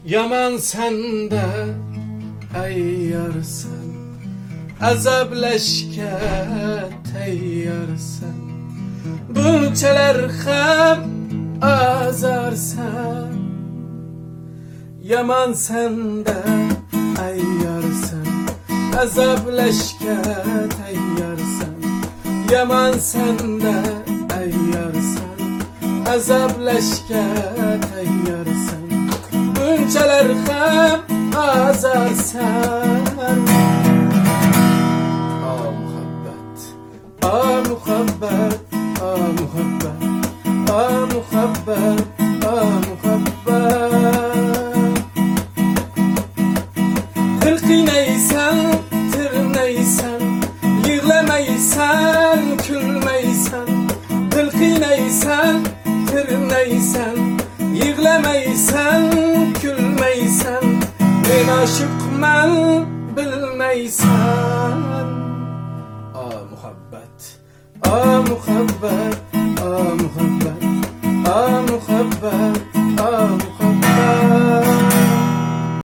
Yaman sende ayyarsın, azableşke teyyarsın. Bunçalar hem azarsan. Yaman sende ayyarsın, azableşke teyyarsın. Yaman sende ayyarsın, azableşke teyyarsın. Bunçalar hem azarsan. Ah muhabbet, ah muhabbet, ah muhabbet, ah muhabbet, ah muhabbet. Hırkı neysen, tır neysen, yığlemeysen, külmeysen. Hırkı neysen, tır neysen, yığlemeysen, külmeysen. Ben aşık men bilmeysen. Ah muhabbet, ah muhabbet,